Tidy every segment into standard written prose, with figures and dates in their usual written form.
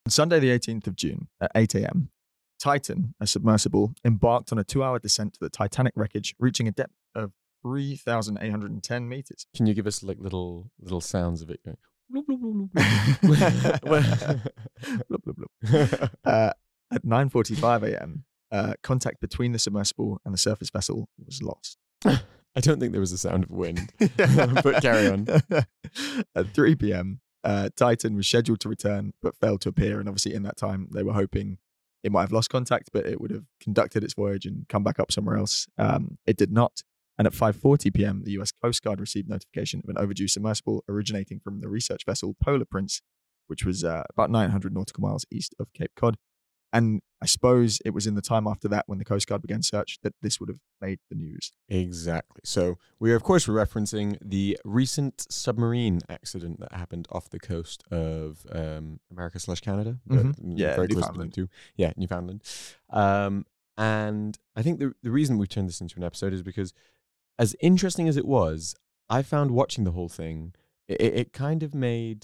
On Sunday, the 18th of June at 8 a.m., Titan, a submersible, embarked on a 2-hour descent to the Titanic wreckage, reaching a depth of 3,810 meters. Can you give us like little sounds of it going? Bloop, bloop, bloop, bloop. Bloop, bloop, bloop. At 9:45 a.m., contact between the submersible and the surface vessel was lost. I don't think there was a sound of wind, but carry on. At 3 p.m., Titan was scheduled to return but failed to appear. And obviously in that time, they were hoping it might have lost contact, but it would have conducted its voyage and come back up somewhere else. It did not. And at 5:40 p.m., the US Coast Guard received notification of an overdue submersible originating from the research vessel Polar Prince, which was about 900 nautical miles east of Cape Cod. And I suppose it was in the time after that when the Coast Guard began search that this would have made the news. Exactly. So we are, of course, referencing the recent submarine accident that happened off the coast of America/Canada. Yeah, very close to Newfoundland. them too. Yeah, Newfoundland. And I think the reason we've turned this into an episode is because, as interesting as it was, I found watching the whole thing, it kind of made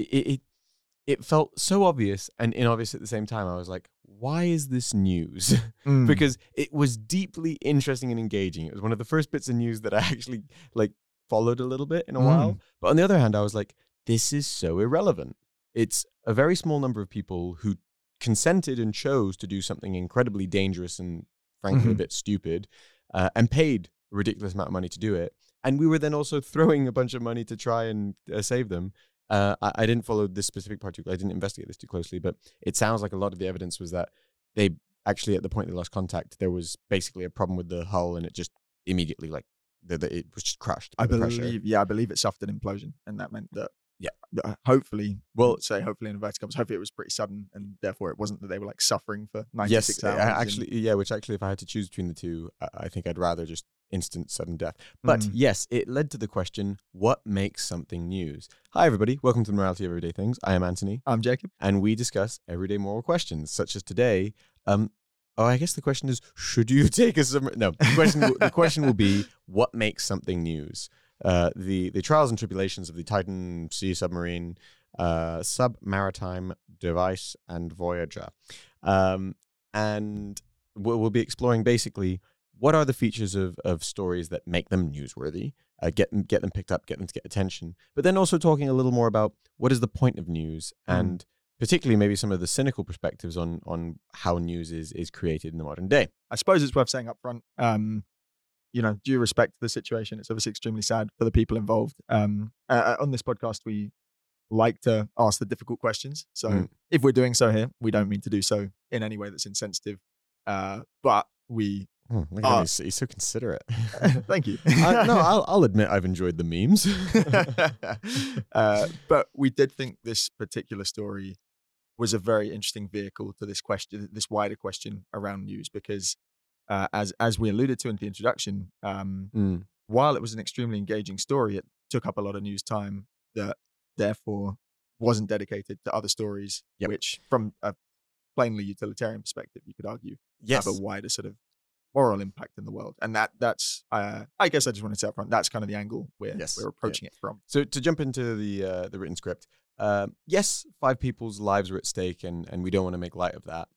it felt so obvious and inobvious at the same time. I was like, why is this news? Because it was deeply interesting and engaging. It was one of the first bits of news that I actually like followed a little bit in a while. But on the other hand, I was like, this is so irrelevant. It's a very small number of people who consented and chose to do something incredibly dangerous and frankly a bit stupid, and paid a ridiculous amount of money to do it. And we were then also throwing a bunch of money to try and save them. I didn't follow this specific part I didn't investigate this too closely, but it sounds like a lot of the evidence was that they actually, at the point they lost contact, there was basically a problem with the hull, and it just immediately it was just crushed by the pressure. I believe it suffered an implosion, and that meant that hopefully in inverted commas, hopefully it was pretty sudden, and therefore it wasn't that they were like suffering for 96 hours. Which actually, if I had to choose between the two, I think I'd rather just instant sudden death. But yes, it led to the question, what makes something news? Hi everybody, welcome to the Morality of Everyday Things. I am Anthony. I'm Jacob. And we discuss everyday moral questions, such as today. I guess the question is, should you take a submarine? No, the question will be, what makes something news? The trials and tribulations of the Titan sea submarine, submaritime device, and Voyager. And we'll be exploring basically what are the features of stories that make them newsworthy, get them picked up, get them to get attention, but then also talking a little more about what is the point of news, and particularly maybe some of the cynical perspectives on how news is created in the modern day. I suppose it's worth saying up front, due respect to the situation, it's obviously extremely sad for the people involved. On this podcast, we like to ask the difficult questions. So if we're doing so here, we don't mean to do so in any way that's insensitive, but we... look at him, he's so considerate. Thank you. I'll admit I've enjoyed the memes. But we did think this particular story was a very interesting vehicle to this question, this wider question around news, because as we alluded to in the introduction, while it was an extremely engaging story, it took up a lot of news time that therefore wasn't dedicated to other stories, which from a plainly utilitarian perspective, you could argue, have a wider sort of moral impact in the world. And that's I guess I just want to say up front, that's kind of the angle we're approaching it from. So to jump into the written script, yes, 5 people's lives are at stake, and we don't want to make light of that.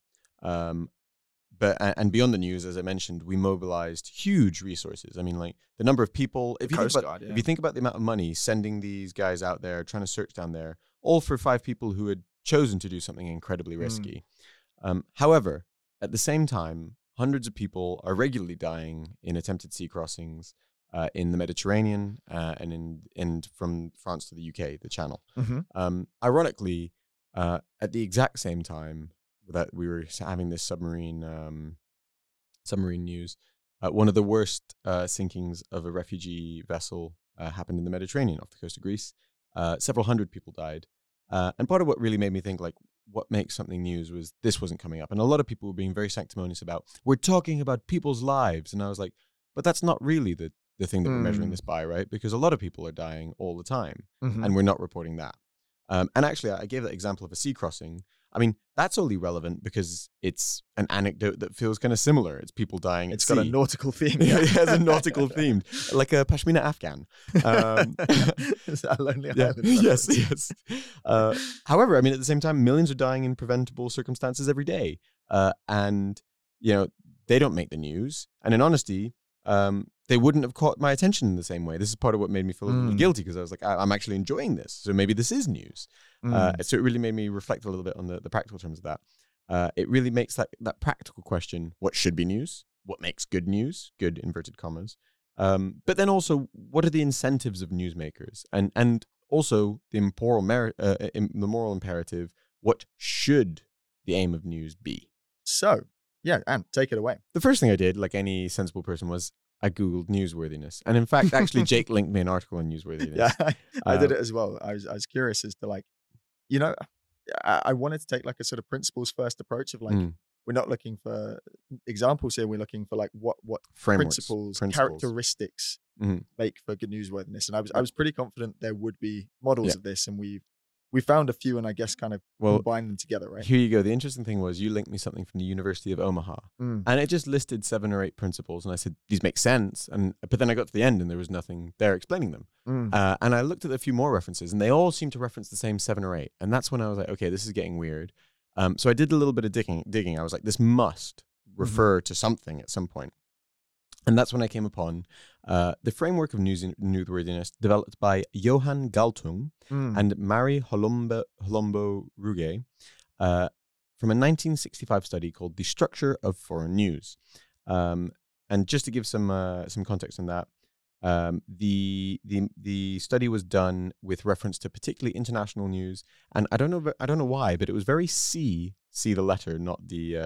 But beyond the news, as I mentioned, we mobilized huge resources. I mean, like the number of people, if you think about the amount of money sending these guys out there, trying to search down there, all for 5 people who had chosen to do something incredibly risky. However, at the same time, hundreds of people are regularly dying in attempted sea crossings in the Mediterranean and from France to the UK, the Channel. Ironically, at the exact same time that we were having this submarine news, one of the worst sinkings of a refugee vessel happened in the Mediterranean off the coast of Greece. Several hundred people died. And part of what really made me think, like, what makes something news was this wasn't coming up. And a lot of people were being very sanctimonious about, we're talking about people's lives. And I was like, but that's not really the thing that we're measuring this by, right? Because a lot of people are dying all the time, and we're not reporting that. And actually, I gave that example of a sea crossing. I mean, that's only relevant because it's an anecdote that feels kind of similar. It's people dying at sea. It's got a nautical theme. Yeah, it has a nautical theme, like a Pashmina Afghan. Is that a Lonely Yeah. Island? Yes. However, I mean, at the same time, millions are dying in preventable circumstances every day. And, they don't make the news. And in honesty, they wouldn't have caught my attention in the same way. This is part of what made me feel a little guilty, because I was like, I'm actually enjoying this. So maybe this is news. So it really made me reflect a little bit on the practical terms of that. It really makes that practical question, what should be news? What makes good news? Good inverted commas. But then also, what are the incentives of newsmakers? And also the moral imperative, what should the aim of news be? So, yeah, and take it away. The first thing I did, like any sensible person, was I Googled newsworthiness. And in fact, actually, Jake linked me an article on newsworthiness. Yeah, I did it as well. I was curious as to, like, I wanted to take like a sort of principles first approach of like, we're not looking for examples here. We're looking for like what principles, characteristics make for good newsworthiness. And I was pretty confident there would be models of this, and we found a few, and I guess kind of combined them together, right? Here you go. The interesting thing was you linked me something from the University of Omaha, and it just listed 7 or 8 principles, and I said, these make sense. But then I got to the end and there was nothing there explaining them. And I looked at a few more references, and they all seem to reference the same 7 or 8. And that's when I was like, okay, this is getting weird. So I did a little bit of digging. I was like, this must refer to something at some point. And that's when I came upon the framework of newsworthiness developed by Johan Galtung and Mari Holombo Ruge from a 1965 study called The Structure of Foreign News. And just to give some context on that, the study was done with reference to particularly international news, and I don't know why, but it was very see the letter, not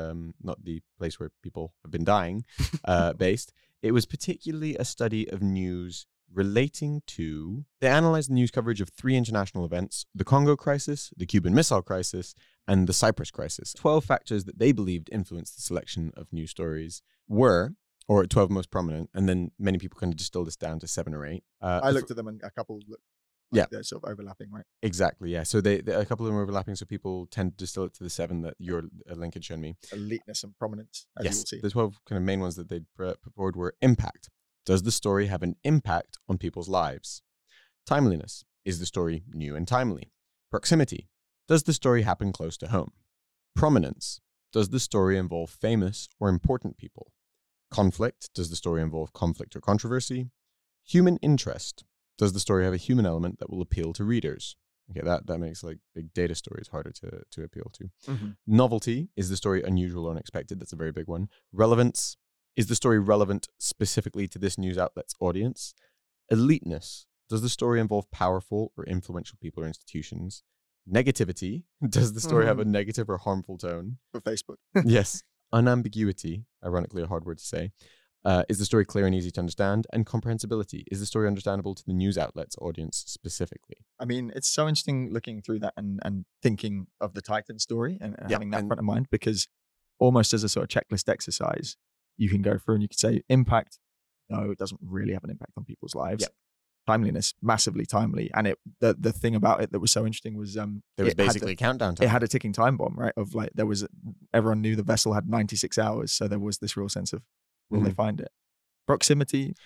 the place where people have been dying, based. It was particularly a study of news relating to. They analyzed the news coverage of 3 international events: the Congo crisis, the Cuban Missile Crisis, and the Cyprus crisis. 12 factors that they believed influenced the selection of news stories were, or 12 most prominent, and then many people kind of distilled this down to 7 or 8. I looked at them, and a couple they're sort of overlapping, right? Exactly, yeah. So they a couple of them are overlapping, so people tend to distill it to the 7 that your link had shown me. Eliteness and prominence, as yes, you will see. The 12 kind of main ones that they put forward were impact. Does the story have an impact on people's lives? Timeliness. Is the story new and timely? Proximity. Does the story happen close to home? Prominence. Does the story involve famous or important people? Conflict. Does the story involve conflict or controversy? Human interest. Does the story have a human element that will appeal to readers? Okay, that makes like big data stories harder to appeal to. Novelty. Is the story unusual or unexpected? That's a very big one. Relevance. Is the story relevant specifically to this news outlet's audience? Eliteness. Does the story involve powerful or influential people or institutions? Negativity. Does the story have a negative or harmful tone? For Facebook. Yes. Unambiguity, ironically a hard word to say. Is the story clear and easy to understand? And comprehensibility. Is the story understandable to the news outlet's audience specifically? I mean, it's so interesting looking through that and thinking of the Titan story and having that front of mind, because almost as a sort of checklist exercise, you can go through and you can say impact. No, it doesn't really have an impact on people's lives. Yep. Timeliness, massively timely. And the thing about it that was so interesting was there was basically a countdown time. It had a ticking time bomb, right? Of like, everyone knew the vessel had 96 hours. So there was this real sense of, will they find it? Proximity,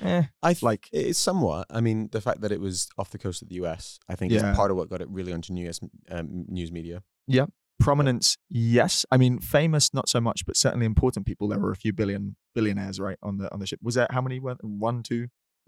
it's somewhat. I mean, the fact that it was off the coast of the US, I think is part of what got it really onto US news media. Yeah. Prominence, yes. I mean, famous, not so much, but certainly important people. There were a few billionaires, right, on the ship. Was there, how many were? 1, 2?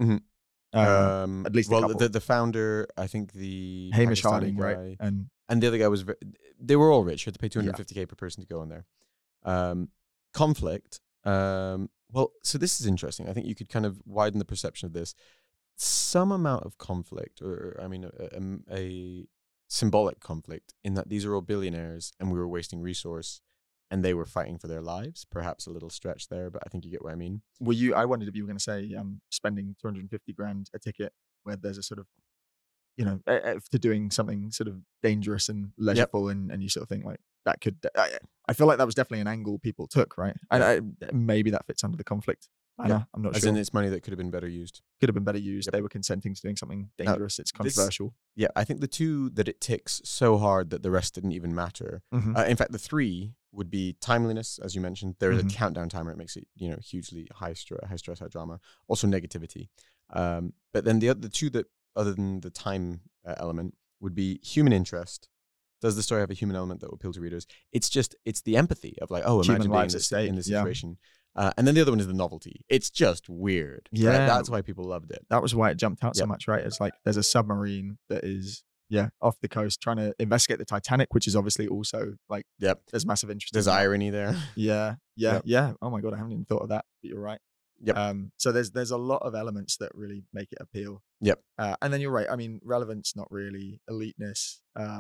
At least a couple. The founder, I think the Hamish Pakistani Harding, guy, right, and the other guy was. They were all rich. You had to pay $250K per person to go on there. Conflict. Well, so this is interesting. I think you could kind of widen the perception of this. Some amount of conflict, or I mean, a symbolic conflict, in that these are all billionaires and we were wasting resource and they were fighting for their lives. Perhaps a little stretch there, but I think you get what I mean. I wondered if you were going to say spending 250 grand a ticket where there's a sort of, to doing something sort of dangerous and leisureful, and you sort of think like that could, I feel like that was definitely an angle people took, right? And maybe that fits under the conflict I know. I'm not As sure. in, it's money that could have been better used. Could have been better used. Yep. They were consenting to doing something dangerous. It's controversial. I think the two that it ticks so hard that the rest didn't even matter. In fact, the three would be timeliness, as you mentioned. There is a countdown timer. It makes it, hugely high stress, high drama. Also negativity. But then the two that, other than the time element, would be human interest. Does the story have a human element that will appeal to readers? It's the empathy of like, oh, imagine being in this situation. And then the other one is the novelty. It's just weird. Yeah. Right? That's why people loved it. That was why it jumped out so much, right? It's like there's a submarine that is, off the coast trying to investigate the Titanic, which is obviously also like, there's massive interest. There's irony there. Yeah. Oh my God, I haven't even thought of that, but you're right. So there's a lot of elements that really make it appeal. And then you're right. I mean, relevance, not really. Eliteness,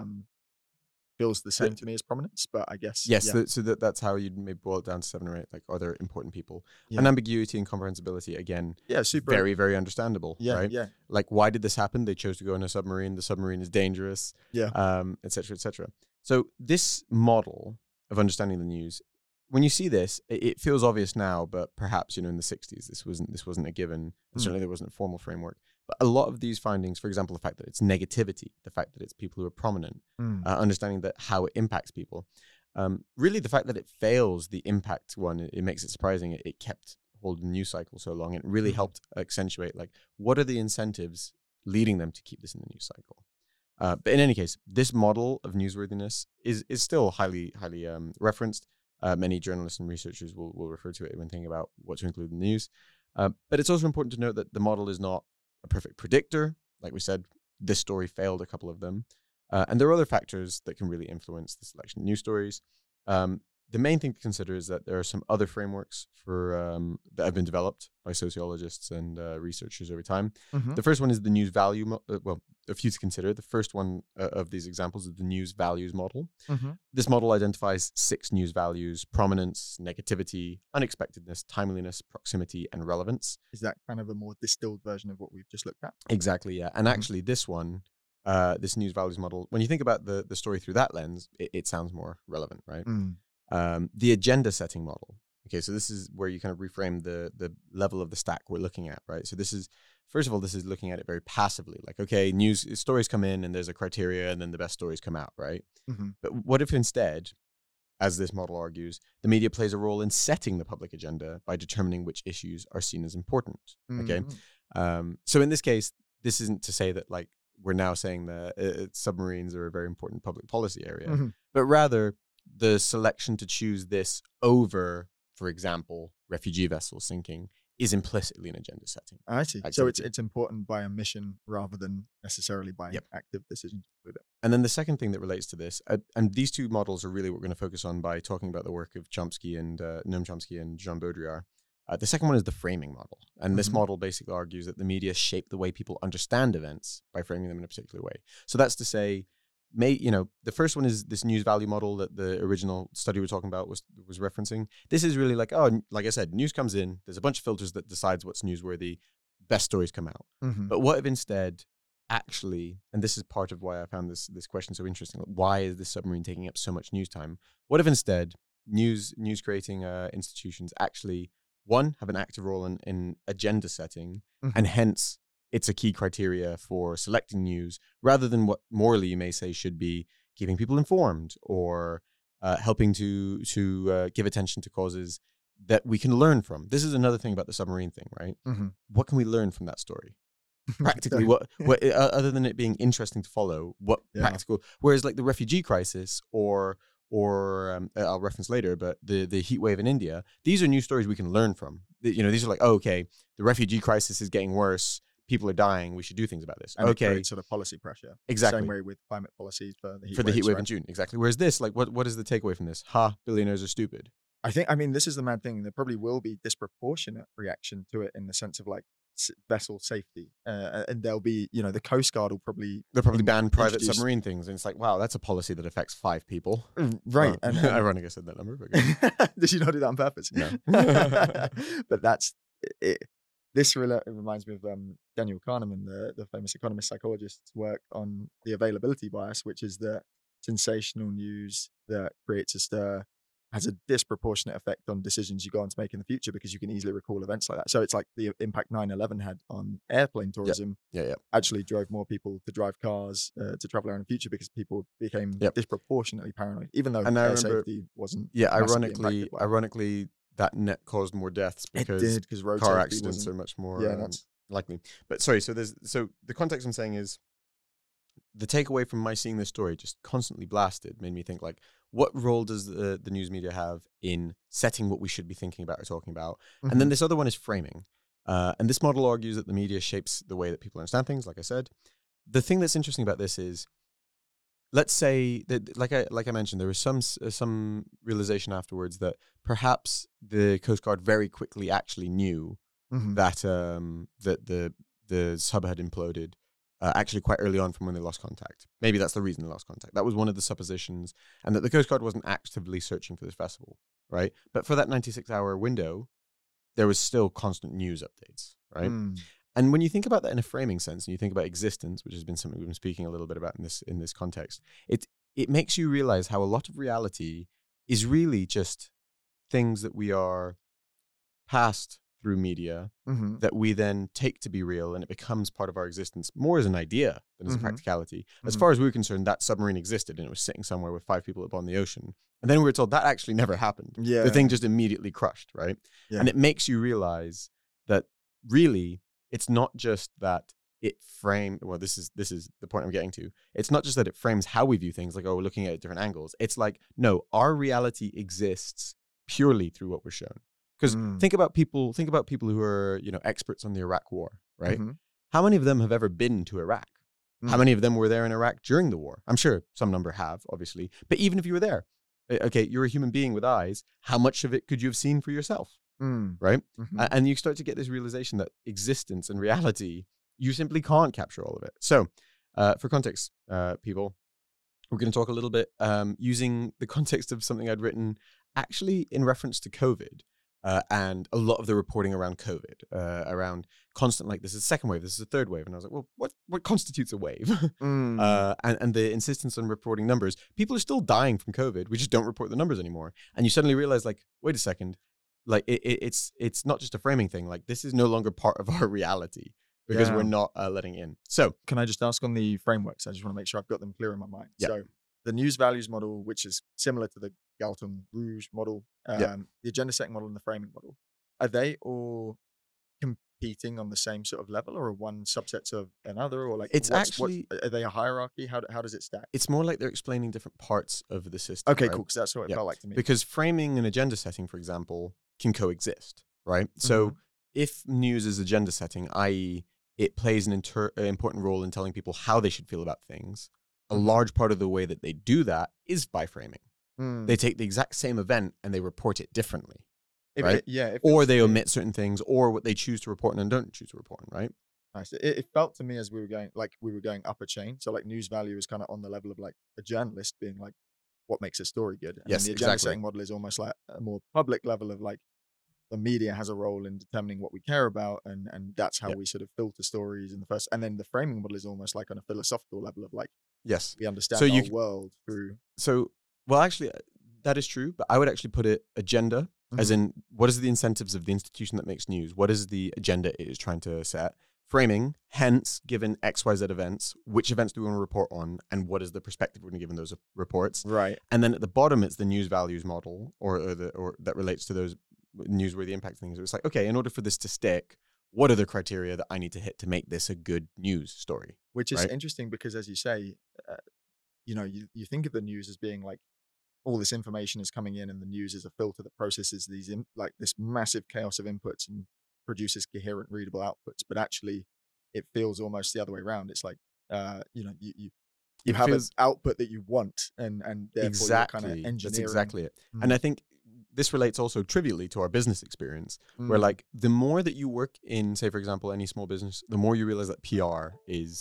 feels the same to me as prominence, but I guess so that's how you'd maybe boil it down to 7 or 8. Like, are there important people? And ambiguity and comprehensibility, again, super very, very understandable, right? Like, why did this happen? They chose to go in a submarine. The submarine is dangerous, et cetera, et cetera. So this model of understanding the news, when you see this, it feels obvious now, but perhaps in the 60s this wasn't a given. Certainly there wasn't a formal framework. But a lot of these findings, for example, the fact that it's negativity, the fact that it's people who are prominent, understanding that how it impacts people, really the fact that it fails the impact one, it makes it surprising. It kept hold of the news cycle so long. It really helped accentuate like what are the incentives leading them to keep this in the news cycle. But in any case, this model of newsworthiness is still highly referenced. Many journalists and researchers will refer to it when thinking about what to include in the news. But it's also important to note that the model is not a perfect predictor. Like we said, this story failed a couple of them. And there are other factors that can really influence the selection of news stories. The main thing to consider is that there are some other frameworks for that have been developed by sociologists and researchers over time. The first one is the news value. A few to consider. The first one of these examples is the news values model. This model identifies 6 news values: prominence, negativity, unexpectedness, timeliness, proximity, and relevance. Is that kind of a more distilled version of what we've just looked at? Exactly, yeah. And actually, this one, this news values model, when you think about the story through that lens, it sounds more relevant, right? The agenda setting model. Okay, so this is where you kind of reframe the level of the stack we're looking at, right? So this is, first of all, this is looking at it very passively. Like, okay, news stories come in and there's a criteria and then the best stories come out, right? But what if instead, as this model argues, the media plays a role in setting the public agenda by determining which issues are seen as important, okay? So in this case, this isn't to say that like we're now saying that submarines are a very important public policy area, but rather the selection to choose this over, for example, refugee vessels sinking is implicitly an agenda setting. I see. So it's important by omission rather than necessarily by active decision to include it. And then the second thing that relates to this, and these two models are really what we're going to focus on by talking about the work of Chomsky and Noam Chomsky and Jean Baudrillard. The second one is the framing model. And this model basically argues that the media shape the way people understand events by framing them in a particular way. So that's to say, the first one is this news value model that the original study we're talking about was referencing. This is really like, like I said, news comes in, there's a bunch of filters that decides what's newsworthy, best stories come out. But what if instead, actually, and this is part of why I found this question so interesting, like, why is this submarine taking up so much news time? What if instead news creating institutions actually, one, have an active role in agenda setting, and hence it's a key criteria for selecting news, rather than what morally you may say should be keeping people informed or helping to give attention to causes that we can learn from. This is another thing about the submarine thing, right? What can we learn from that story? Practically, what other than it being interesting to follow, what practical? Whereas like the refugee crisis or I'll reference later, but the heat wave in India, these are news stories we can learn from. These are like, okay, the refugee crisis is getting worse. People are dying. We should do things about this. And it creates sort of policy pressure. Exactly. Same way with climate policy for the heat wave in June. Exactly. Whereas this, like, what is the takeaway from this? Billionaires are stupid. I mean, this is the mad thing. There probably will be disproportionate reaction to it in the sense of like vessel safety, and there'll be, the Coast Guard will probably ban private submarine things, and it's like, wow, that's a policy that affects 5 people, right? And ironic I said that number. But did you not do that on purpose? No. But that's it. This reminds me of Daniel Kahneman, the famous economist psychologist's work on the availability bias, which is the sensational news that creates a stir has a disproportionate effect on decisions you go on to make in the future, because you can easily recall events like that. So it's like the impact 9/11 had on airplane tourism. Actually drove more people to drive cars to travel around in the future, because people became disproportionately paranoid, even though air safety wasn't. Ironically, that net caused more deaths because it did, because road car safety accidents are much more that's likely. But sorry, so the context I'm saying is, the takeaway from my seeing this story, just constantly blasted, made me think, like, what role does the news media have in setting what we should be thinking about or talking about? And then this other one is framing. And this model argues that the media shapes the way that people understand things, like I said. The thing that's interesting about this is, let's say that, like I mentioned, there was some realization afterwards that perhaps the Coast Guard very quickly actually knew that that the sub had imploded. Actually quite early on from when they lost contact. Maybe that's the reason they lost contact. That was one of the suppositions, and that the Coast Guard wasn't actively searching for this vessel, right? But for that 96-hour window, there was still constant news updates, right? And when you think about that in a framing sense, and you think about existence, which has been something we've been speaking a little bit about in this context, it makes you realize how a lot of reality is really just things that we are passed through media that we then take to be real, and it becomes part of our existence more as an idea than as a practicality. As far as we were concerned, that submarine existed, and it was sitting somewhere with 5 people upon the ocean. And then we were told that actually never happened. The thing just immediately crushed, right? And it makes you realize that really it's not just that it framed, well, this is the point I'm getting to. It's not just that it frames how we view things, like, oh, we're looking at it at different angles. It's like, no, our reality exists purely through what we're shown. Because think about people who are, experts on the Iraq War, right? How many of them have ever been to Iraq? How many of them were there in Iraq during the war? I'm sure some number have, obviously. But even if you were there, okay, you're a human being with eyes. How much of it could you have seen for yourself, right? And you start to get this realization that existence and reality, you simply can't capture all of it. So for context, people, we're going to talk a little bit using the context of something I'd written actually in reference to COVID. And a lot of the reporting around COVID, around constant, like, this is a second wave, this is a third wave. And I was like, well, what constitutes a wave? And the insistence on reporting numbers. People are still dying from COVID. We just don't report the numbers anymore. And you suddenly realize, like, wait a second, like, it's not just a framing thing. Like, this is no longer part of our reality, because we're not letting in. So can I just ask on the frameworks? I just want to make sure I've got them clear in my mind. So the news values model, which is similar to the Galton Rouge model, the agenda setting model, and the framing model, are they all competing on the same sort of level, or are one subsets of another, or like are they a hierarchy? How does it stack? It's more like they're explaining different parts of the system. Okay, right? cool, because that's what it felt like to me. Because framing and agenda setting, for example, can coexist, right? So if news is agenda setting, i.e. it plays an important role in telling people how they should feel about things, a large part of the way that they do that is by framing. They take the exact same event and they report it differently, right? Or they omit certain things, or what they choose to report and don't choose to report on, right? Nice. It felt to me as we were going up a chain. So like news value is kind of on the level of like a journalist being like, what makes a story good? And the agenda setting model is almost like a more public level of like, the media has a role in determining what we care about, and that's how we sort of filter stories in the first. And then the framing model is almost like on a philosophical level of like, we understand our world through. So, well, actually, that is true, but I would actually put it agenda, as in, what is the incentives of the institution that makes news? What is the agenda it is trying to set? Framing, hence, given XYZ events, which events do we want to report on, and what is the perspective we're going to give in those reports? Right. And then at the bottom, it's the news values model, or that relates to those newsworthy impact things. It's like, okay, in order for this to stick, what are the criteria that I need to hit to make this a good news story? Which is interesting, because as you say, you think of the news as being like, all this information is coming in, and the news is a filter that processes these like this massive chaos of inputs and produces coherent, readable outputs. But actually, it feels almost the other way around. It's like, you have an output that you want, and therefore you're kind of engineering. That's exactly it. And I think this relates also trivially to our business experience, where like the more that you work in, say, for example, any small business, the more you realize that PR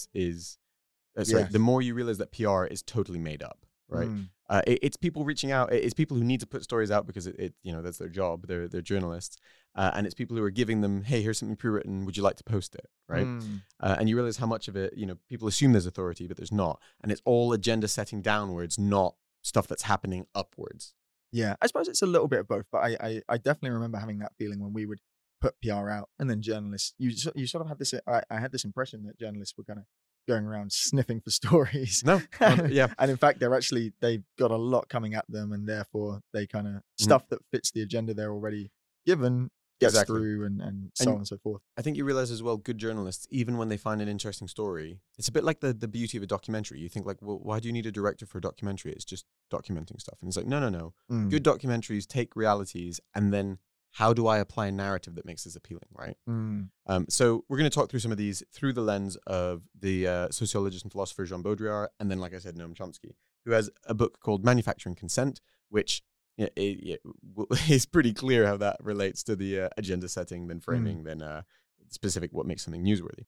the more you realize that PR is totally made up, right? It's people reaching out. It's people who need to put stories out because that's their job. They're journalists, and it's people who are giving them, hey, here's something pre-written. Would you like to post it, right? And you realize how much of it, people assume there's authority, but there's not, and it's all agenda setting downwards, not stuff that's happening upwards. Yeah, I suppose it's a little bit of both, but I definitely remember having that feeling when we would put PR out, and then journalists, you sort of had this. I had this impression that journalists were kind of going around sniffing for stories. No, yeah, And in fact, they've got a lot coming at them, and therefore they kind of stuff that fits the agenda they're already given gets Exactly. through, and so on and so forth. I think you realize as well, good journalists, even when they find an interesting story, it's a bit like the beauty of a documentary. You think like, well, why do you need a director for a documentary? It's just documenting stuff. And it's like, no. Good documentaries take realities, and then how do I apply a narrative that makes this appealing, right? So we're going to talk through some of these through the lens of the sociologist and philosopher Jean Baudrillard, and then, like I said, Noam Chomsky, who has a book called Manufacturing Consent, which it's pretty clear how that relates to the agenda setting, then framing, then specific what makes something newsworthy.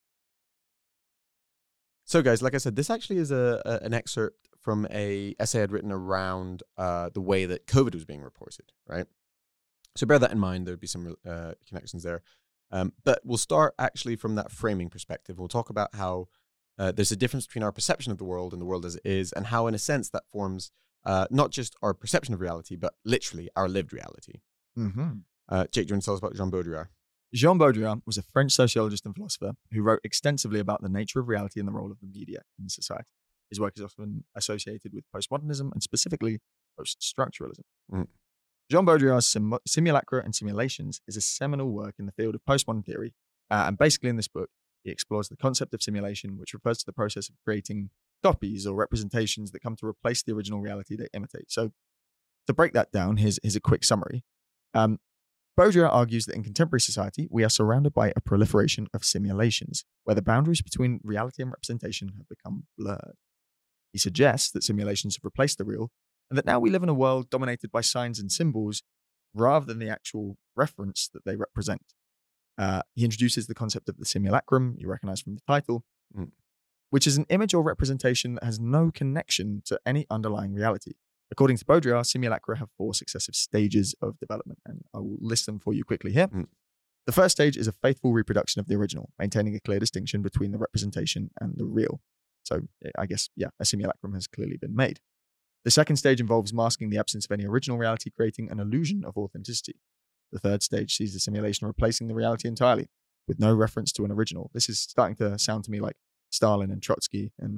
So, guys, like I said, this actually is an excerpt from a essay I'd written around the way that COVID was being reported, right? So bear that in mind. There'd be some connections there. But we'll start actually from that framing perspective. We'll talk about how there's a difference between our perception of the world and the world as it is, and how, in a sense, that forms not just our perception of reality, but literally our lived reality. Jake, do you want to tell us about Jean Baudrillard? Jean Baudrillard was a French sociologist and philosopher who wrote extensively about the nature of reality and the role of the media in society. His work is often associated with postmodernism and specifically post-structuralism. Jean Baudrillard's Simulacra and Simulations is a seminal work in the field of postmodern theory, and basically in this book, he explores the concept of simulation, which refers to the process of creating copies or representations that come to replace the original reality they imitate. So to break that down, here's a quick summary. Baudrillard argues that in contemporary society, we are surrounded by a proliferation of simulations, where the boundaries between reality and representation have become blurred. He suggests that simulations have replaced the real, and that now we live in a world dominated by signs and symbols rather than the actual reference that they represent. He introduces the concept of the simulacrum, you recognize from the title, which is an image or representation that has no connection to any underlying reality. According to Baudrillard, simulacra have 4 successive stages of development, and I will list them for you quickly here. The first stage is a faithful reproduction of the original, maintaining a clear distinction between the representation and the real. So I guess, a simulacrum has clearly been made. The second stage involves masking the absence of any original reality, creating an illusion of authenticity. The third stage sees the simulation replacing the reality entirely, with no reference to an original. This is starting to sound to me like Stalin and Trotsky. And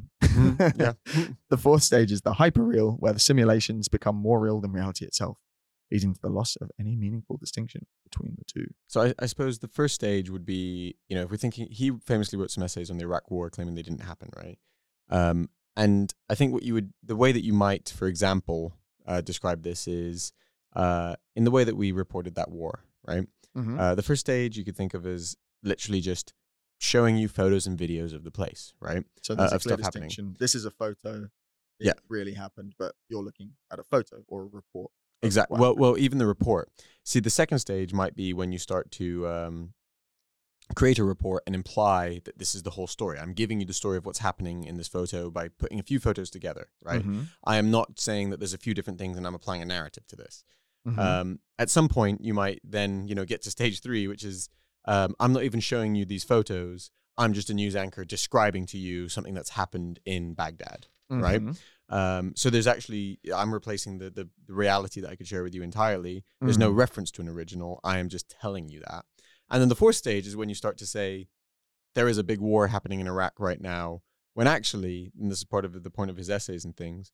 the fourth stage is the hyperreal, where the simulations become more real than reality itself, leading to the loss of any meaningful distinction between the two. So I suppose the first stage would be, if we're thinking, he famously wrote some essays on the Iraq War claiming they didn't happen, right? And I think the way that you might, for example, describe this is in the way that we reported that war, right? The first stage you could think of as literally just showing you photos and videos of the place, right? So there's a clear distinction. This is a photo. It really happened, but you're looking at a photo or a report. Exactly. Well, even the report. See, the second stage might be when you start to create a report and imply that this is the whole story. I'm giving you the story of what's happening in this photo by putting a few photos together, right? I am not saying that there's a few different things and I'm applying a narrative to this. At some point, you might then, get to stage 3, which is I'm not even showing you these photos. I'm just a news anchor describing to you something that's happened in Baghdad, right? So there's actually, I'm replacing the reality that I could share with you entirely. There's no reference to an original. I am just telling you that. And then the fourth stage is when you start to say, there is a big war happening in Iraq right now, when actually, and this is part of the point of his essays and things,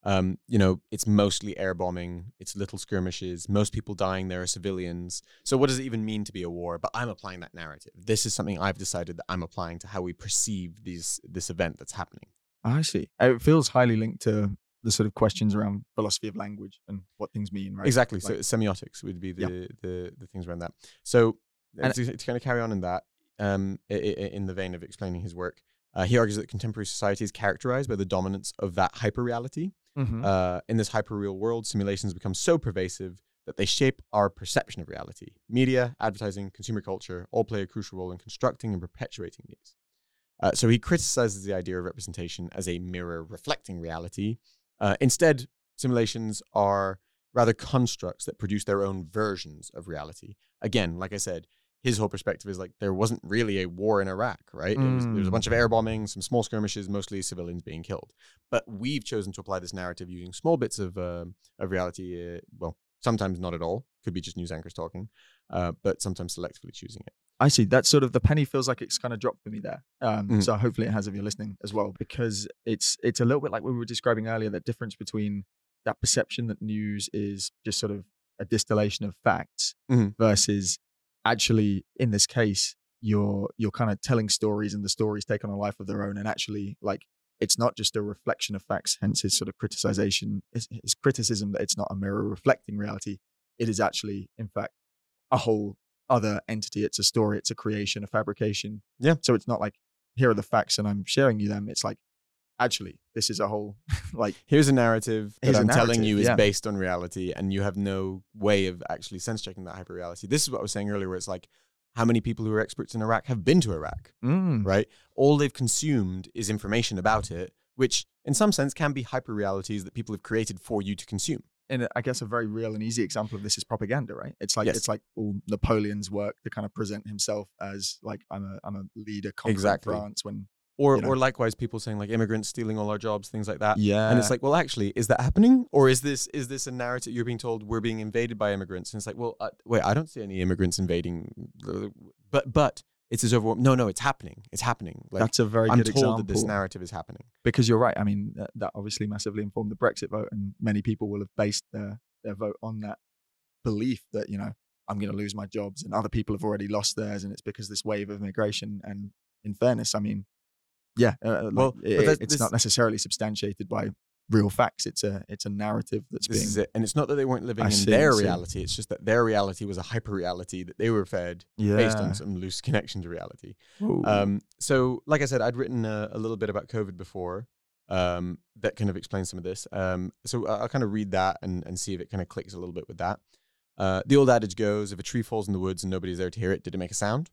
it's mostly air bombing, it's little skirmishes, most people dying there are civilians. So what does it even mean to be a war? But I'm applying that narrative. This is something I've decided that I'm applying to how we perceive this event that's happening. I see. It feels highly linked to the sort of questions around philosophy of language and what things mean, right? Exactly. So semiotics would be the things around that. So to kind of carry on in that, in the vein of explaining his work, he argues that contemporary society is characterized by the dominance of that hyperreality. In this hyperreal world, simulations become so pervasive that they shape our perception of reality. Media, advertising, consumer culture all play a crucial role in constructing and perpetuating these. So he criticizes the idea of representation as a mirror reflecting reality. Instead, simulations are rather constructs that produce their own versions of reality. Again, like I said, his whole perspective is like there wasn't really a war in Iraq, right? There was a bunch of air bombing, some small skirmishes, mostly civilians being killed. But we've chosen to apply this narrative using small bits of reality. Well, sometimes not at all. Could be just news anchors talking, but sometimes selectively choosing it. I see. That's sort of the penny feels like it's kind of dropped for me there. So hopefully it has if you're listening as well, because it's a little bit like we were describing earlier, that difference between that perception that news is just sort of a distillation of facts versus actually, in this case, you're kind of telling stories and the stories take on a life of their own. And actually, like, it's not just a reflection of facts, hence his sort of criticization, his criticism that it's not a mirror reflecting reality. It is actually, in fact, a whole other entity. It's a story, it's a creation, a fabrication. Yeah. So it's not like, here are the facts and I'm sharing you them. It's like, actually, this is a whole, like, here's a narrative that I'm telling you is yeah. based on reality, and you have no way of actually sense checking that hyper reality. This is what I was saying earlier, where it's like, how many people who are experts in Iraq have been to Iraq, right? All they've consumed is information about it, which in some sense can be hyper realities that people have created for you to consume. And I guess a very real and easy example of this is propaganda, right? It's like it's like all Napoleon's work to kind of present himself as like, I'm a leader conquering France when. Or likewise, people saying like immigrants stealing all our jobs, things like that. Yeah. And it's like, well, actually, is that happening? Or is this a narrative you're being told we're being invaded by immigrants? And it's like, well, wait, I don't see any immigrants invading. But it's as overwhelming. No, it's happening. It's happening. Like, that's a very good example. I'm told that this narrative is happening. Because you're right. I mean, that obviously massively informed the Brexit vote, and many people will have based their vote on that belief that, you know, I'm going to lose my jobs and other people have already lost theirs, and it's because this wave of immigration. And in fairness, I mean, yeah, it's not necessarily substantiated by real facts. It's a narrative that's being. Is it. And it's not that they weren't living in their reality. It's just that their reality was a hyper reality that they were fed based on some loose connection to reality. So, like I said, I'd written a little bit about COVID before that kind of explains some of this. So I'll kind of read that and see if it kind of clicks a little bit with that. The old adage goes, if a tree falls in the woods and nobody's there to hear it, did it make a sound?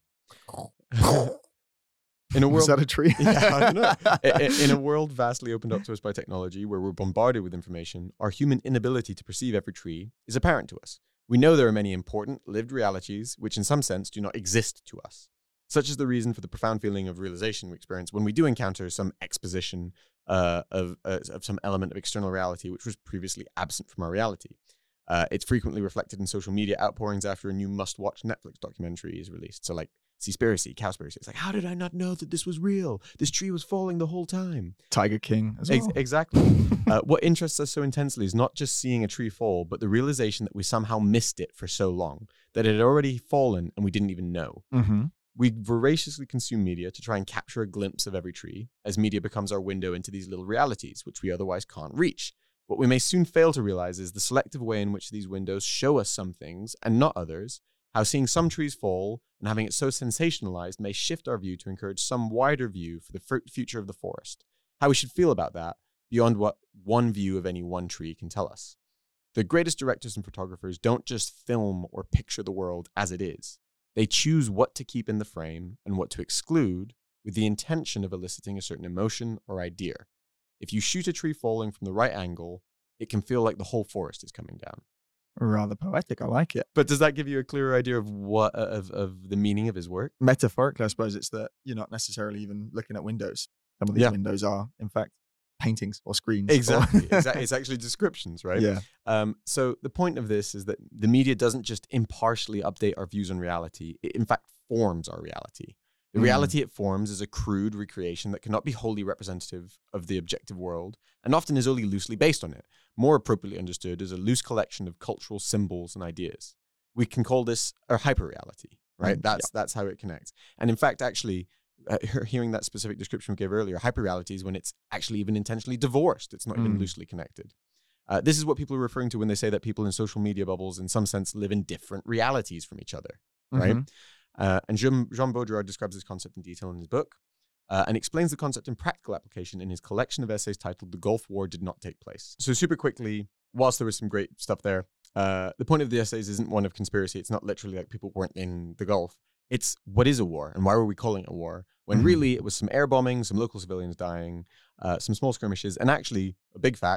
In a world, is that a tree? Yeah, I don't know. In a world vastly opened up to us by technology, where we're bombarded with information, our human inability to perceive every tree is apparent to us. We know there are many important, lived realities which in some sense do not exist to us. Such is the reason for the profound feeling of realization we experience when we do encounter some exposition of some element of external reality which was previously absent from our reality. It's frequently reflected in social media outpourings after a new must-watch Netflix documentary is released. So like, Seaspiracy, Cowspiracy. It's like, how did I not know that this was real? This tree was falling the whole time. Tiger King as well. Exactly. What interests us so intensely is not just seeing a tree fall, but the realization that we somehow missed it for so long, that it had already fallen and we didn't even know. We voraciously consume media to try and capture a glimpse of every tree, as media becomes our window into these little realities, which we otherwise can't reach. What we may soon fail to realize is the selective way in which these windows show us some things and not others, how seeing some trees fall and having it so sensationalized may shift our view to encourage some wider view for the future of the forest, how we should feel about that beyond what one view of any one tree can tell us. The greatest directors and photographers don't just film or picture the world as it is. They choose what to keep in the frame and what to exclude with the intention of eliciting a certain emotion or idea. If you shoot a tree falling from the right angle, it can feel like the whole forest is coming down. Rather poetic. I like it. But does that give you a clearer idea of what of the meaning of his work? Metaphorically, I suppose it's that you're not necessarily even looking at windows. Some of these windows are, in fact, paintings or screens. Exactly. It's actually descriptions, right? Yeah. So the point of this is that the media doesn't just impartially update our views on reality. It, in fact, forms our reality. The reality it forms is a crude recreation that cannot be wholly representative of the objective world, and often is only loosely based on it. More appropriately understood as a loose collection of cultural symbols and ideas. We can call this a hyperreality, right? That's how it connects. And in fact, actually, hearing that specific description we gave earlier, hyperreality is when it's actually even intentionally divorced. It's not even loosely connected. This is what people are referring to when they say that people in social media bubbles, in some sense, live in different realities from each other, right? And Jean Baudrillard describes this concept in detail in his book, and explains the concept in practical application in his collection of essays titled The Gulf War Did Not Take Place. So super quickly, whilst there was some great stuff there, the point of the essays isn't one of conspiracy. It's not literally like people weren't in the Gulf. It's what is a war and why were we calling it a war? When really it was some air bombing, some local civilians dying, some small skirmishes, and actually, a big fact,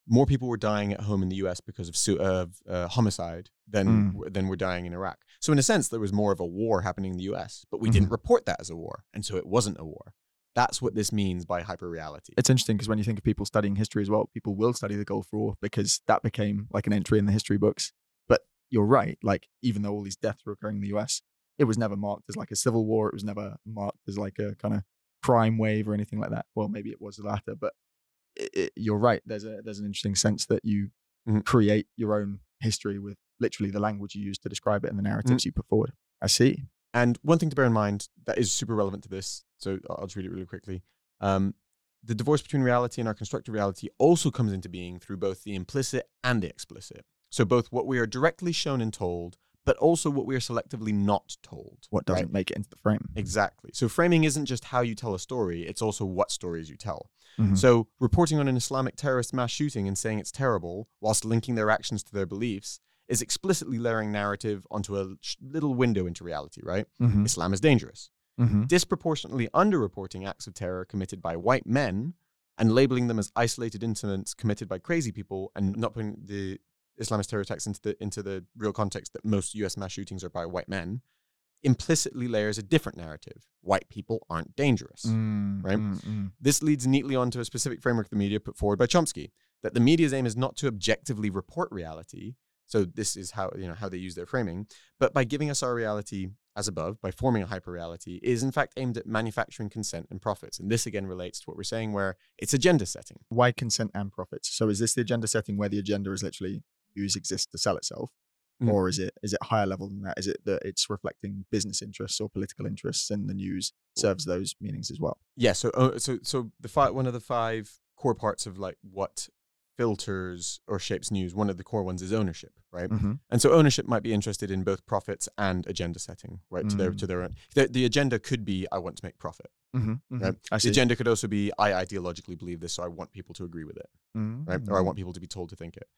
more people were dying at home in the US because of homicide than were dying in Iraq. So in a sense, there was more of a war happening in the US, but we didn't report that as a war. And so it wasn't a war. That's what this means by hyperreality. It's interesting because when you think of people studying history as well, people will study the Gulf War because that became like an entry in the history books. But you're right, like even though all these deaths were occurring in the US, it was never marked as like a civil war. It was never marked as like a kind of crime wave or anything like that. Well, maybe it was the latter, but you're right. There's an interesting sense that you create your own history with literally the language you use to describe it and the narratives you put forward. I see. And one thing to bear in mind that is super relevant to this, so I'll just read it really quickly. The divorce between reality and our constructed reality also comes into being through both the implicit and the explicit. So both what we are directly shown and told, but also what we are selectively not told. What doesn't make it into the frame. Exactly. So framing isn't just how you tell a story, it's also what stories you tell. So reporting on an Islamic terrorist mass shooting and saying it's terrible, whilst linking their actions to their beliefs, is explicitly layering narrative onto a little window into reality, right? Islam is dangerous. Disproportionately underreporting acts of terror committed by white men and labeling them as isolated incidents committed by crazy people and not putting the Islamist terror attacks into the real context that most US mass shootings are by white men, implicitly layers a different narrative. White people aren't dangerous, right? This leads neatly onto a specific framework the media put forward by Chomsky, that the media's aim is not to objectively report reality. So this is how they use their framing, but by giving us our reality as above, by forming a hyperreality, is in fact aimed at manufacturing consent and profits. And this again relates to what we're saying, where it's agenda setting. Why consent and profits? So is this the agenda setting where the agenda is literally news exists to sell itself? Or is it higher level than that? Is it that it's reflecting business interests or political interests and the news serves those meanings as well? Yeah. So one of the 5 core parts of like what filters or shapes news, one of the core ones is ownership, right? And so ownership might be interested in both profits and agenda setting, right? To their own. The agenda could be, I want to make profit. Right? The agenda could also be, I ideologically believe this, so I want people to agree with it, right? Or I want people to be told to think it.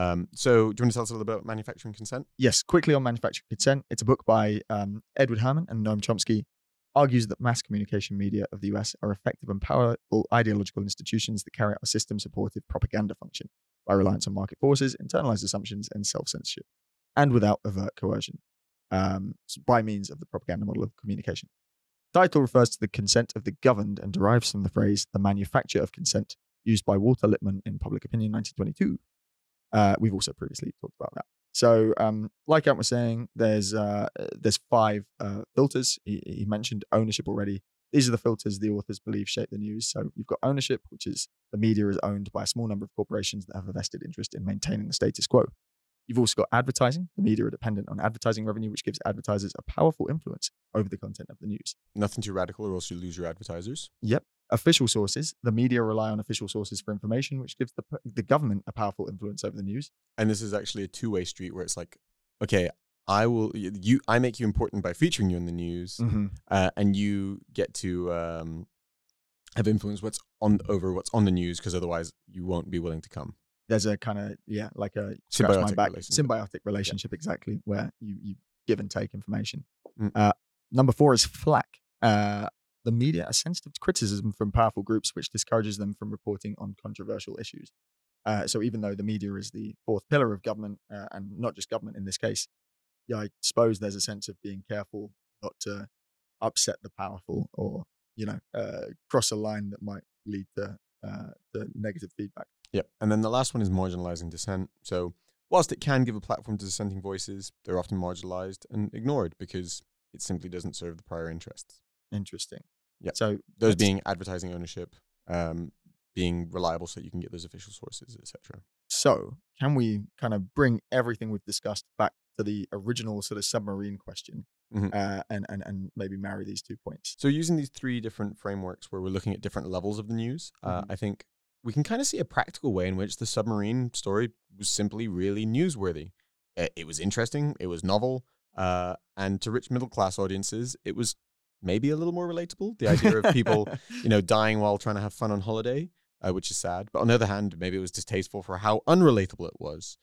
So do you want to tell us a little bit about manufacturing consent? Yes, quickly on manufacturing consent. It's a book by Edward Herman and Noam Chomsky. Argues that mass communication media of the US are effective and powerful ideological institutions that carry out a system-supportive propaganda function by reliance on market forces, internalized assumptions, and self-censorship, and without overt coercion, by means of the propaganda model of communication. The title refers to the consent of the governed and derives from the phrase "the manufacture of consent" used by Walter Lippmann in Public Opinion 1922. We've also previously talked about that. So, like Ant was saying, there's 5 filters. He mentioned ownership already. These are the filters the authors believe shape the news. So you've got ownership, which is the media is owned by a small number of corporations that have a vested interest in maintaining the status quo. You've also got advertising. The media are dependent on advertising revenue, which gives advertisers a powerful influence over the content of the news. Nothing too radical or else you lose your advertisers. Yep. Official sources. The media rely on official sources for information, which gives the government a powerful influence over the news. And this is actually a two-way street where it's like, okay, I make you important by featuring you in the news, and you get to have influence over what's on the news, because otherwise you won't be willing to come. There's a kind of like a symbiotic relationship, exactly, where you give and take information. Number 4 is flack. The media are sensitive to criticism from powerful groups, which discourages them from reporting on controversial issues. So even though the media is the 4th pillar of government, and not just government in this case, I suppose there's a sense of being careful not to upset the powerful or, cross a line that might lead to negative feedback. Yep. And then the last one is marginalizing dissent. So whilst it can give a platform to dissenting voices, they're often marginalized and ignored because it simply doesn't serve the prior interests. Interesting. Yeah. So those being advertising ownership, being reliable so you can get those official sources, etc. So can we kind of bring everything we've discussed back to the original sort of submarine question, and maybe marry these 2 points? So using these 3 different frameworks where we're looking at different levels of the news, I think we can kind of see a practical way in which the submarine story was simply really newsworthy. It was interesting, it was novel, and to rich middle class audiences, it was maybe a little more relatable. The idea of people, dying while trying to have fun on holiday, which is sad. But on the other hand, maybe it was distasteful for how unrelatable it was.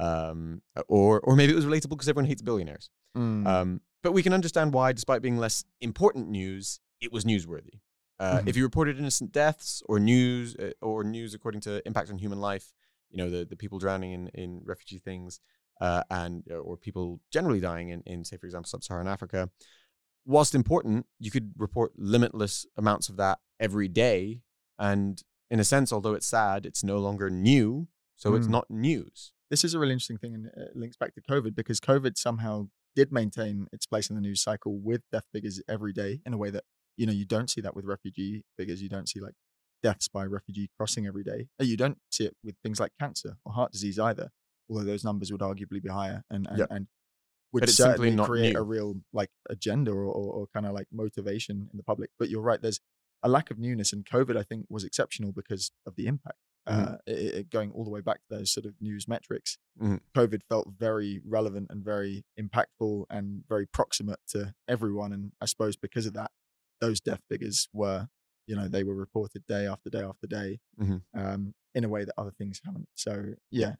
Or maybe it was relatable because everyone hates billionaires. But we can understand why, despite being less important news, it was newsworthy. If you reported innocent deaths or news according to impact on human life, the people drowning in refugee things, or people generally dying in say, for example, sub-Saharan Africa. Whilst important, you could report limitless amounts of that every day. And in a sense, although it's sad, it's no longer new. So it's not news. This is a really interesting thing, and it links back to COVID, because COVID somehow did maintain its place in the news cycle with death figures every day in a way that, you don't see that with refugee figures. You don't see like deaths by refugee crossing every day. You don't see it with things like cancer or heart disease either, although those numbers would arguably be higher and would certainly create a real like agenda or kind of like motivation in the public. But you're right, there's a lack of newness, and COVID, I think, was exceptional because of the impact. Going all the way back to those sort of news metrics, COVID felt very relevant and very impactful and very proximate to everyone. And I suppose because of that, those death figures were, they were reported day after day after day, in a way that other things haven't. So yeah,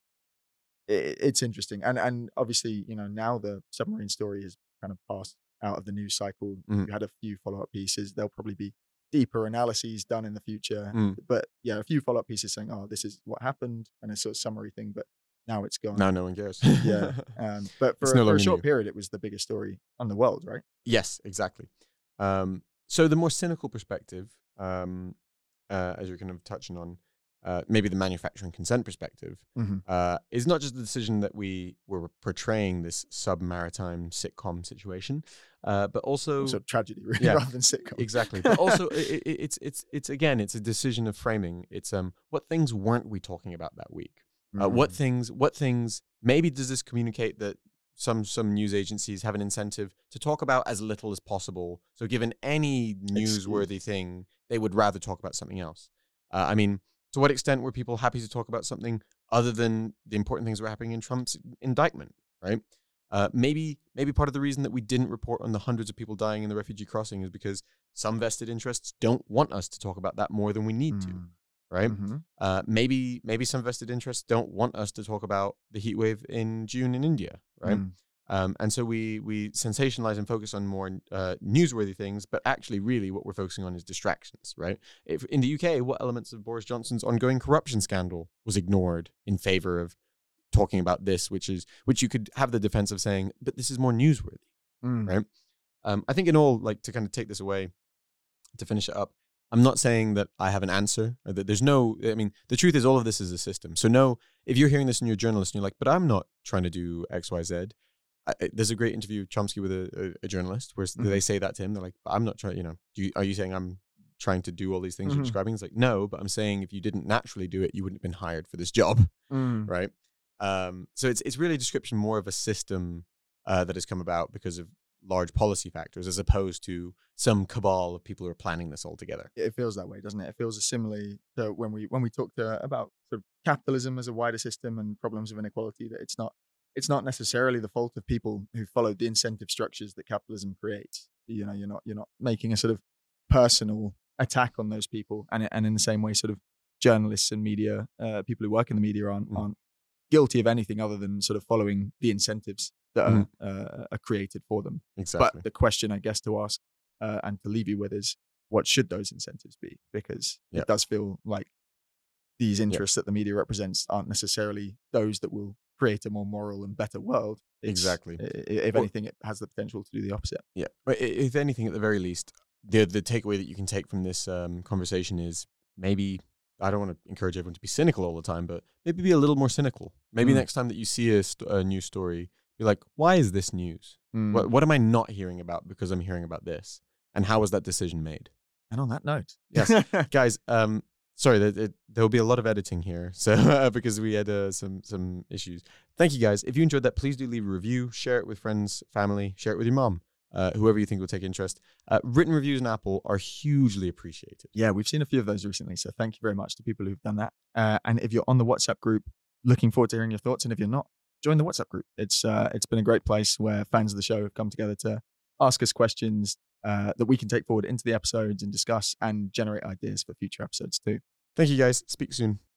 it's interesting. And obviously, now the submarine story has kind of passed out of the news cycle. We had a few follow-up pieces. There'll probably be deeper analyses done in the future. But yeah, a few follow-up pieces saying, oh, this is what happened, and a sort of summary thing, but now it's gone. Now no one cares. Yeah. But for a short period, it was the biggest story on the world, right? Yes, exactly. So the more cynical perspective, as you're kind of touching on, maybe the manufacturing consent perspective, is not just the decision that we were portraying this sub-maritime sitcom situation, but also tragedy, really, rather than sitcom. Exactly. But also, it's again, it's a decision of framing. It's what things weren't we talking about that week? What things? Maybe does this communicate that some news agencies have an incentive to talk about as little as possible? So, given any newsworthy thing, they would rather talk about something else. I mean, to what extent were people happy to talk about something other than the important things that were happening in Trump's indictment, right? Maybe part of the reason that we didn't report on the hundreds of people dying in the refugee crossing is because some vested interests don't want us to talk about that more than we need to, right? Maybe some vested interests don't want us to talk about the heat wave in June in India, right? And so we sensationalize and focus on more newsworthy things, but actually really what we're focusing on is distractions, right? In the UK, what elements of Boris Johnson's ongoing corruption scandal was ignored in favor of talking about this, which you could have the defense of saying, but this is more newsworthy, right? I think in all, like, to kind of take this away, to finish it up, I'm not saying that I have an answer, or that there's the truth is all of this is a system. So if you're hearing this and you're a journalist and you're like, but I'm not trying to do X, Y, Z. There's a great interview of Chomsky with a journalist where they say that to him. They're like, I'm not trying, are you saying I'm trying to do all these things you're describing? It's like, no, but I'm saying if you didn't naturally do it, you wouldn't have been hired for this job, right? So it's really a description more of a system that has come about because of large policy factors, as opposed to some cabal of people who are planning this all together. It feels that way, doesn't it? It feels similarly to when we talked about sort of capitalism as a wider system and problems of inequality, that it's not necessarily the fault of people who followed the incentive structures that capitalism creates. You're not making a sort of personal attack on those people, and in the same way, sort of journalists and media, people who work in the media aren't guilty of anything other than sort of following the incentives that are created for them. Exactly. But the question, I guess, to ask and to leave you with is, what should those incentives be? Because it does feel like these interests that the media represents aren't necessarily those that will create a more moral and better world. Exactly. If anything, it has the potential to do the opposite. Yeah. If anything, at the very least, the takeaway that you can take from this conversation is maybe, I don't want to encourage everyone to be cynical all the time, but maybe be a little more cynical. Maybe next time that you see a news story, be like, why is this news? What am I not hearing about because I'm hearing about this? And how was that decision made? And on that note, yes, guys, sorry, there'll be a lot of editing here, so because we had some issues. Thank you, guys. If you enjoyed that, please do leave a review, share it with friends, family, share it with your mom, whoever you think will take interest. Written reviews on Apple are hugely appreciated. Yeah, we've seen a few of those recently, so thank you very much to people who've done that. And if you're on the WhatsApp group, looking forward to hearing your thoughts. And if you're not, join the WhatsApp group. It's been a great place where fans of the show have come together to ask us questions that we can take forward into the episodes and discuss and generate ideas for future episodes too. Thank you, guys. Speak soon.